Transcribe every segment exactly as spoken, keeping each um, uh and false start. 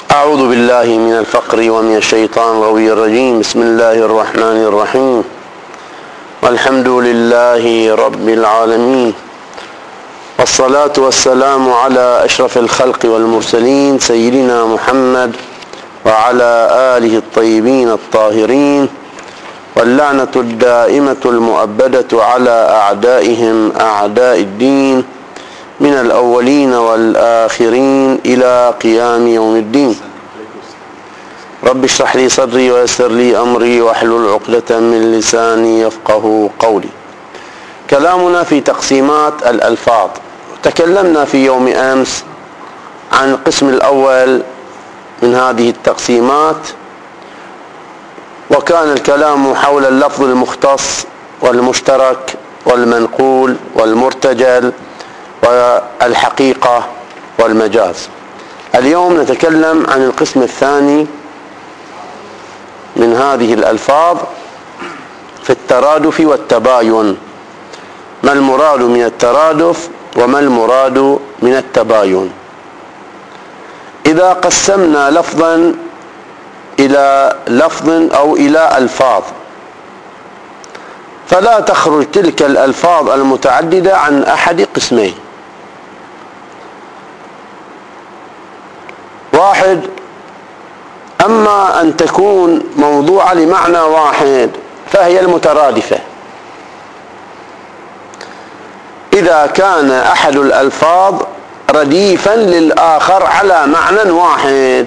أعوذ بالله من الفقر ومن الشيطان الغوي الرجيم. بسم الله الرحمن الرحيم. والحمد لله رب العالمين، والصلاة والسلام على أشرف الخلق والمرسلين سيدنا محمد وعلى آله الطيبين الطاهرين، واللعنة الدائمة المؤبدة على أعدائهم أعداء الدين من الأولين والآخرين إلى قيام يوم الدين. رب اشرح لي صدري ويسر لي أمري واحلل عقدة من لساني يفقه قولي. كلامنا في تقسيمات الألفاظ. تكلمنا في يوم أمس عن القسم الأول من هذه التقسيمات، وكان الكلام حول اللفظ المختص والمشترك والمنقول والمرتجل والحقيقة والمجاز. اليوم نتكلم عن القسم الثاني من هذه الألفاظ في الترادف والتباين. ما المراد من الترادف وما المراد من التباين؟ إذا قسمنا لفظا إلى لفظ أو إلى ألفاظ، فلا تخرج تلك الألفاظ المتعددة عن أحد قسمين. واحد، أما أن تكون موضوعة لمعنى واحد فهي المترادفة. إذا كان أحد الألفاظ رديفا للآخر على معنى واحد.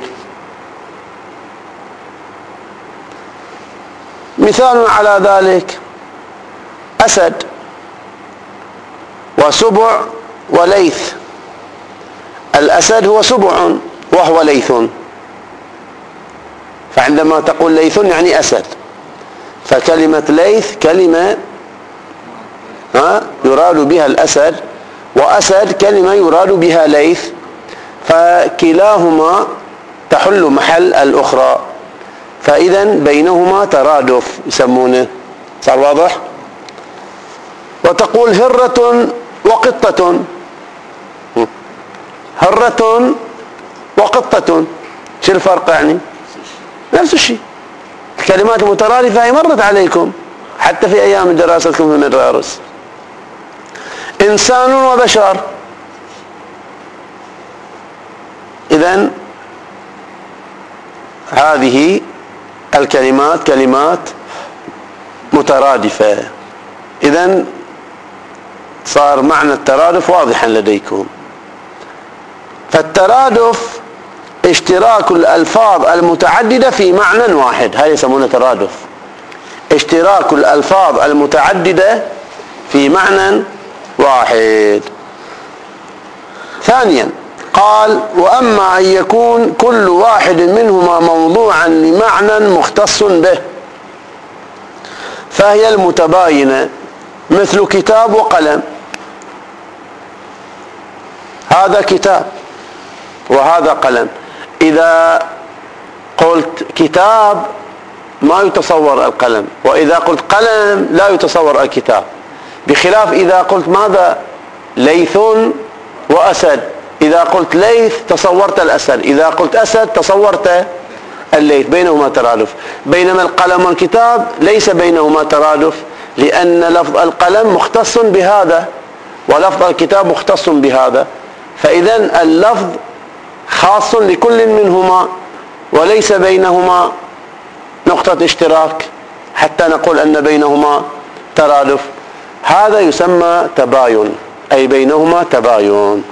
مثال على ذلك أسد وسبع وليث. الأسد هو سبع وهو ليث، فعندما تقول ليث يعني أسد، فكلمة ليث كلمة ها يراد بها الأسد، وأسد كلمة يراد بها ليث، فكلاهما تحل محل الأخرى، فإذا بينهما ترادف يسمونه. صار واضح؟ وتقول هرة وقطة. هرة وقطة، شو الفرق يعني؟ نفس الشيء، الكلمات المترادفة هي مرت عليكم حتى في أيام دراستكم في المدارس. إنسان وبشر. إذن هذه الكلمات كلمات مترادفة. إذن صار معنى الترادف واضحا لديكم. فالترادف اشتراك الألفاظ المتعددة في معنى واحد، هذا يسمونه ترادف. اشتراك الألفاظ المتعددة في معنى واحد. ثانيا قال: وأما أن يكون كل واحد منهما موضوعا لمعنى مختص به فهي المتباينة، مثل كتاب وقلم. هذا كتاب وهذا قلم. إذا قلت كتاب ما يتصور القلم، وإذا قلت قلم لا يتصور الكتاب، بخلاف إذا قلت ماذا؟ ليث وأسد. إذا قلت ليث تصورت الأسد، إذا قلت أسد تصورت الليث، بينهما ترادف. بينما القلم والكتاب ليس بينهما ترادف، لأن لفظ القلم مختص بهذا ولفظ الكتاب مختص بهذا، فإذا اللفظ خاص لكل منهما وليس بينهما نقطة اشتراك حتى نقول أن بينهما ترادف. هذا يسمى تباين، أي بينهما تباين.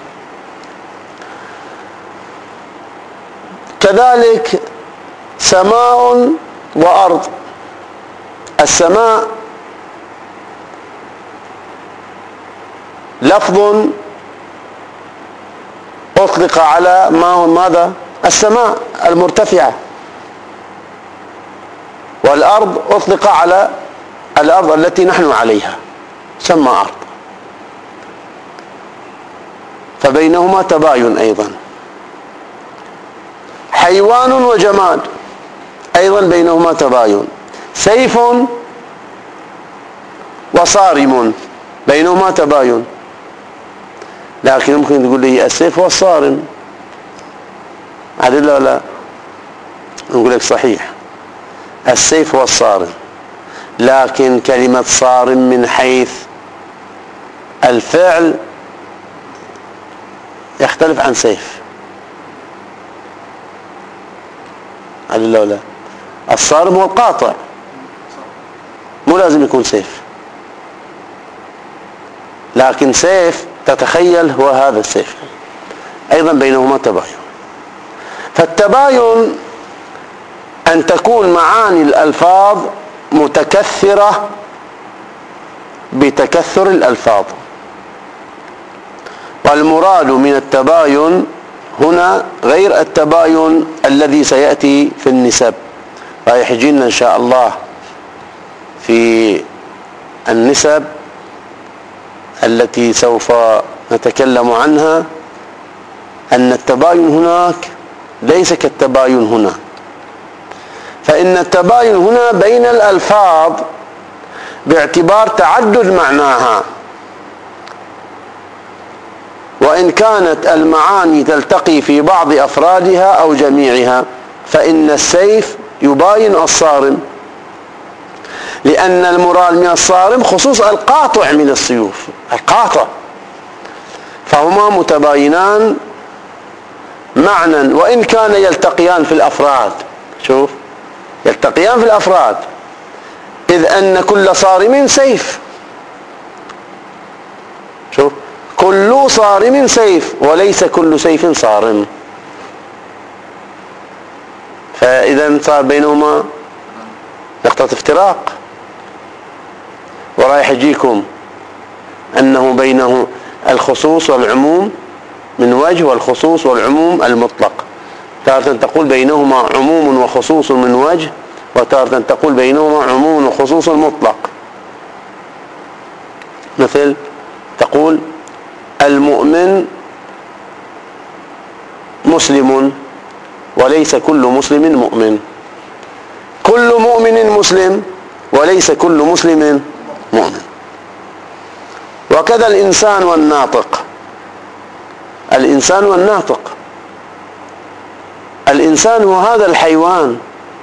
كذلك سماء وأرض. السماء لفظ أطلق على ما هو ماذا؟ السماء المرتفعة، والأرض أطلق على الأرض التي نحن عليها، سمى أرض، فبينهما تباين أيضا. حيوان وجماد أيضا بينهما تباين. سيف وصارم بينهما تباين، لكن ممكن تقول لي السيف والصارم عدل ولا؟ نقول لك صحيح، السيف هو الصارم، لكن كلمة صارم من حيث الفعل يختلف عن سيف. هل لا لا الصارم هو القاطع، مو لازم يكون سيف، لكن سيف تتخيل هو هذا السيف. أيضا بينهما تباين. فالتباين أن تكون معاني الألفاظ متكثرة بتكثر الألفاظ، والمراد من التباين هنا غير التباين الذي سيأتي في النسب، رايح يجينا إن شاء الله في النسب التي سوف نتكلم عنها، أن التباين هناك ليس كالتباين هنا. فإن التباين هنا بين الألفاظ باعتبار تعدد معناها، وإن كانت المعاني تلتقي في بعض أفرادها أو جميعها، فإن السيف يباين الصارم، لأن المراد من الصارم خصوص القاطع من السيوف، القاطع، فهما متباينان معنى وإن كان يلتقيان في الأفراد. شوف، يلتقيان في الأفراد، إذ أن كل صارم سيف. شوف، كل صارم سيف وليس كل سيف صارم، فإذا صار بينهما نقطة افتراق. ورايح يجيكم أنه بينه الخصوص والعموم من وجه، والخصوص والعموم المطلق، تارة تقول بينهما عموم وخصوص من وجه، وتارة تقول بينهما عموم وخصوص مطلق. مثل تقول المؤمن مسلم وليس كل مسلم مؤمن، كل مؤمن مسلم وليس كل مسلم مؤمن. وكذا الإنسان والناطق، الإنسان والناطق، الإنسان هو هذا الحيوان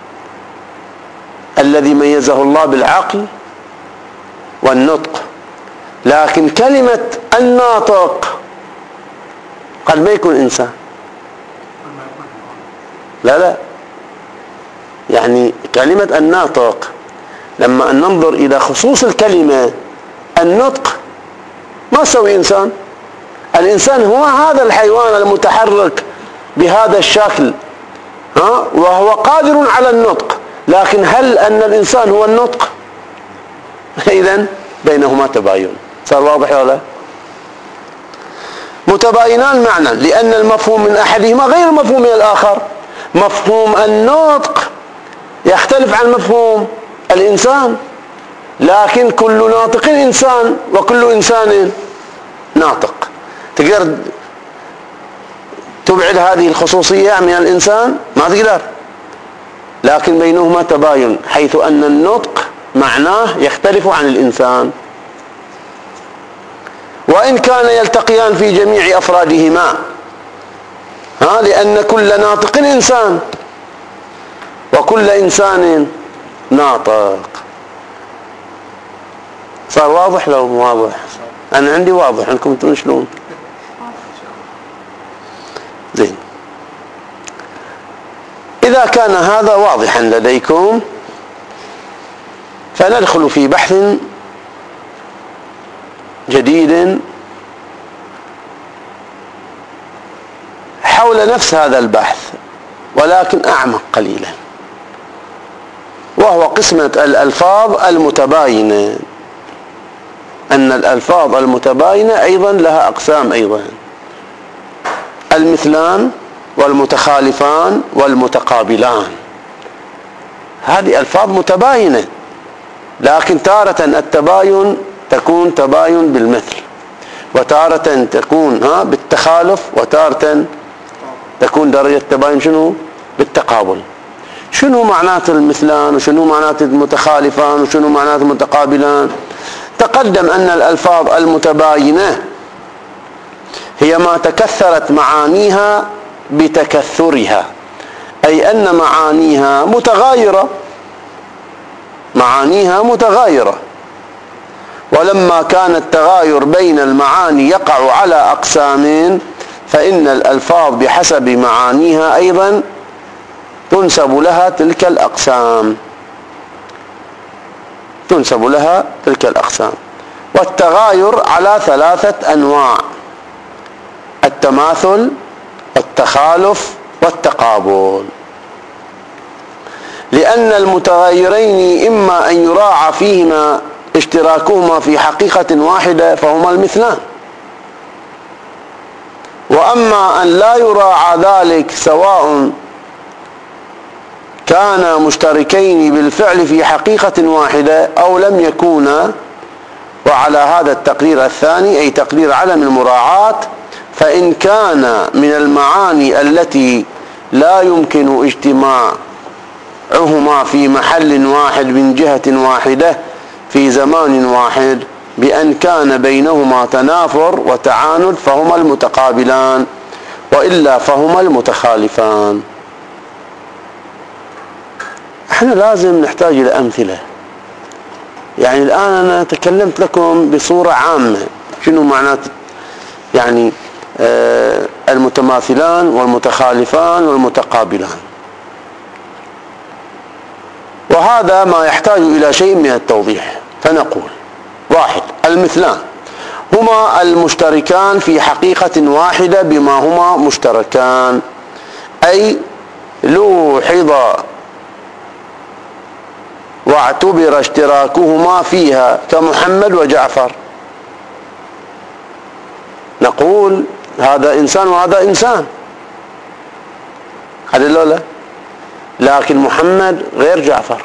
الذي ميزه الله بالعقل والنطق، لكن كلمة الناطق قد ما يكون إنسان. لا لا يعني كلمة الناطق لما أن ننظر إلى خصوص الكلمة، النطق ما سوي إنسان. الإنسان هو هذا الحيوان المتحرك بهذا الشكل، ها، وهو قادر على النطق، لكن هل أن الإنسان هو النطق؟ إذن بينهما تباين. صار واضح ولا؟ متباينان معنى، لأن المفهوم من أحدهما غير المفهوم من الآخر. مفهوم النطق يختلف عن مفهوم الإنسان، لكن كل ناطق إنسان وكل إنسان ناطق. تقدر تبعد هذه الخصوصية من الإنسان؟ ما تقدر، لكن بينهما تباين، حيث أن النطق معناه يختلف عن الإنسان، وإن كان يلتقيان في جميع أفرادهما، ها، لأن كل ناطق إنسان وكل إنسان ناطق. صار واضح لو مو واضح؟ أنا عندي واضح، أنكم انتم شلون؟ زين. إذا كان هذا واضحا لديكم، فندخل في بحث جديد حول نفس هذا البحث، ولكن أعمق قليلا، وهو قسمة الألفاظ المتباينة. أن الألفاظ المتباينة أيضا لها أقسام أيضا: المثلان والمتخالفان والمتقابلان. هذه ألفاظ متباينة، لكن تارة التباين تكون تباين بالمثل، وتارة تكون ها بالتخالف، وتارة تكون درجة التباين شنو؟ بالتقابل. شنو معنات المثلان وشنو معنات المتخالفان وشنو معنات المتقابلان؟ تقدم أن الألفاظ المتباينة هي ما تكثرت معانيها بتكثرها، أي أن معانيها متغايرة، معانيها متغايرة. ولما كان التغاير بين المعاني يقع على أقسام، فإن الألفاظ بحسب معانيها أيضا تنسب لها تلك الأقسام، تنسب لها تلك الأقسام. والتغاير على ثلاثة أنواع: التماثل والتخالف والتقابل. لأن المتغايرين إما أن يراعى فيهما اشتراكهما في حقيقة واحدة فهما المثلان، وأما أن لا يراعى ذلك سواء كانا مشتركين بالفعل في حقيقة واحدة أو لم يكونا. وعلى هذا التقرير الثاني، أي تقرير عدم المراعاة، فإن كان من المعاني التي لا يمكن اجتماعهما في محل واحد من جهة واحدة في زمان واحد بأن كان بينهما تنافر وتعاند فهما المتقابلان، وإلا فهما المتخالفان. احنا لازم نحتاج إلى أمثلة. يعني الآن أنا تكلمت لكم بصورة عامة شنو معنات يعني آه المتماثلان والمتخالفان والمتقابلان، وهذا ما يحتاج إلى شيء من التوضيح. فنقول: واحد، المثلان هما المشتركان في حقيقة واحدة بما هما مشتركان، أي لوحظ واعتبر اشتراكهما فيها كمحمد وجعفر. نقول هذا إنسان وهذا إنسان، هذا لا، لكن محمد غير جعفر،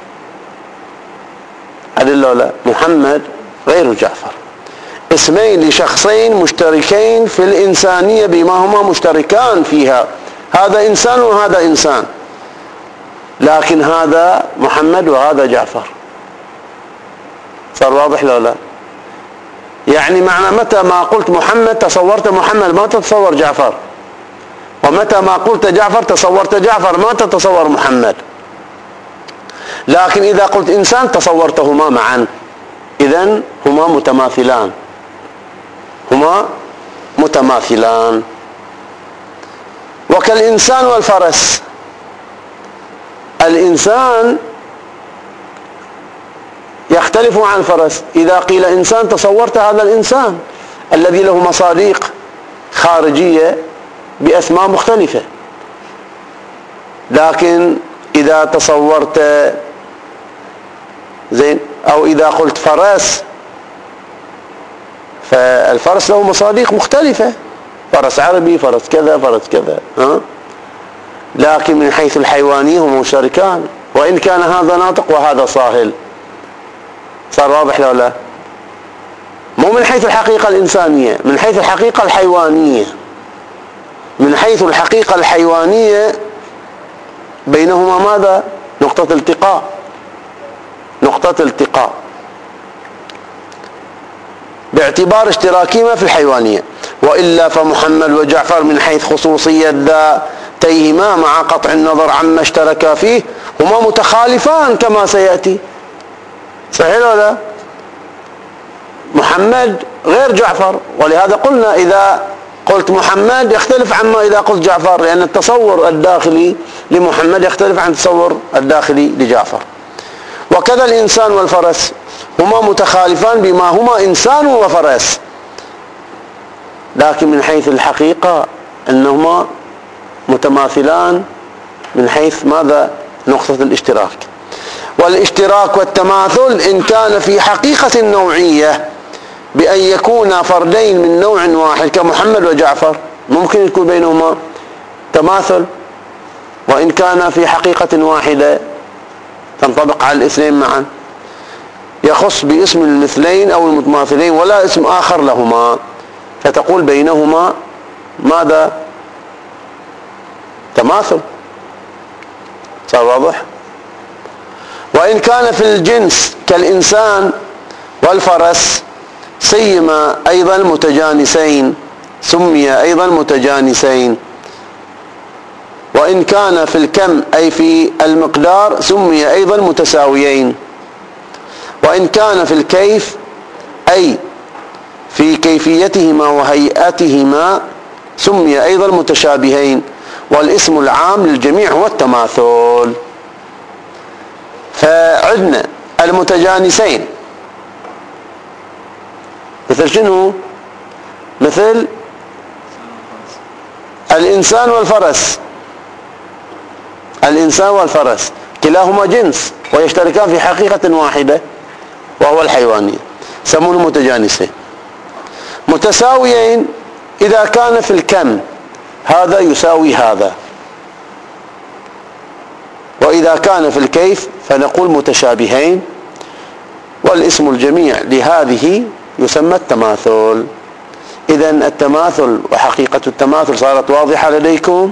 هذا لا، محمد غير جعفر. اسمين لشخصين مشتركين في الإنسانية بما هما مشتركان فيها، هذا إنسان وهذا إنسان، لكن هذا محمد وهذا جعفر. صار واضح لو لا؟ يعني معنى متى ما قلت محمد تصورت محمد، ما تتصور جعفر، ومتى ما قلت جعفر تصورت جعفر، ما تتصور محمد. لكن إذا قلت إنسان تصورتهما معا، إذن هما متماثلان، هما متماثلان. وكالإنسان والفرس، الإنسان يختلف عن الفرس. إذا قيل إنسان تصورت هذا الإنسان الذي له مصادق خارجية بأسماء مختلفة، لكن إذا تصورت زين أو إذا قلت فرس، فالفرس له مصادق مختلفة، فرس عربي، فرس كذا، فرس كذا، ها؟ لكن من حيث الحيوانية هم مشتركان، وإن كان هذا ناطق وهذا صاهل. صار واضح لو لا؟ مو من حيث الحقيقة الإنسانية، من حيث الحقيقة الحيوانية. من حيث الحقيقة الحيوانية بينهما ماذا؟ نقطة التقاء، نقطة التقاء باعتبار اشتراكهما في الحيوانية. وإلا فمحمد وجعفر من حيث خصوصية ذاتيهما مع قطع النظر عما اشتركا فيه هما متخالفان كما سيأتي. صحيح ولا لا؟ محمد غير جعفر، ولهذا قلنا إذا قلت محمد يختلف عما إذا قلت جعفر، لأن التصور الداخلي لمحمد يختلف عن التصور الداخلي لجعفر. وكذا الإنسان والفرس هما متخالفان بما هما إنسان وفرس، لكن من حيث الحقيقة أنهما متماثلان من حيث ماذا؟ نقطة الاشتراك. والاشتراك والتماثل إن كان في حقيقة النوعية بأن يكون فردين من نوع واحد كمحمد وجعفر، ممكن يكون بينهما تماثل، وإن كان في حقيقة واحدة تنطبق على الاثنين معا، يخص باسم المثلين أو المتماثلين ولا اسم آخر لهما، فتقول بينهما ماذا؟ تماثل. صار واضح؟ وإن كان في الجنس كالإنسان والفرس سيما أيضا متجانسين، سمي أيضا متجانسين، وإن كان في الكم أي في المقدار سمي أيضا متساويين، وإن كان في الكيف أي في كيفيتهما وهيئتهما سمي أيضا متشابهين. والاسم العام للجميع هو التماثل. فعندنا المتجانسين مثل شنو؟ مثل الإنسان والفرس. الإنسان والفرس كلاهما جنس ويشتركان في حقيقة واحدة وهو الحيوانية، يسمونه متجانسين. متساويين إذا كان في الكم هذا يساوي هذا، وإذا كان في الكيف فنقول متشابهين. والاسم الجميع لهذه يسمى التماثل. إذن التماثل وحقيقة التماثل صارت واضحة لديكم.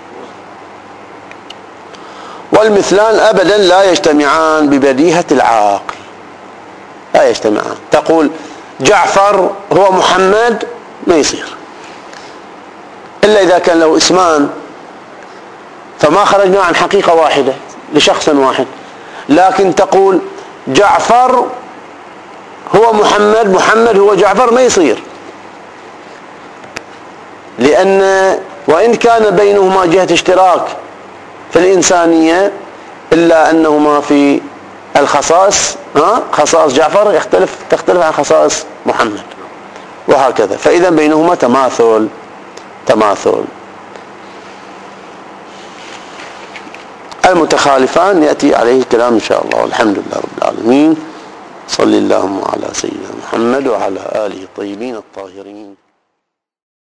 والمثلان أبدا لا يجتمعان ببديهة العقل، لا يجتمعان. تقول جعفر هو محمد، ما يصير إلا إذا كان له اسمان، فما خرجنا عن حقيقة واحدة لشخص واحد. لكن تقول جعفر هو محمد، محمد هو جعفر، ما يصير، لأن وإن كان بينهما جهة اشتراك في الإنسانية إلا أنهما في الخصائص، ها خصائص جعفر يختلف تختلف عن خصائص محمد، وهكذا. فإذا بينهما تماثل تماثل. المتخالفان يأتي عليه الكلام إن شاء الله. والحمد لله رب العالمين. صلى اللهم على سيدنا محمد وعلى آله الطيبين الطاهرين.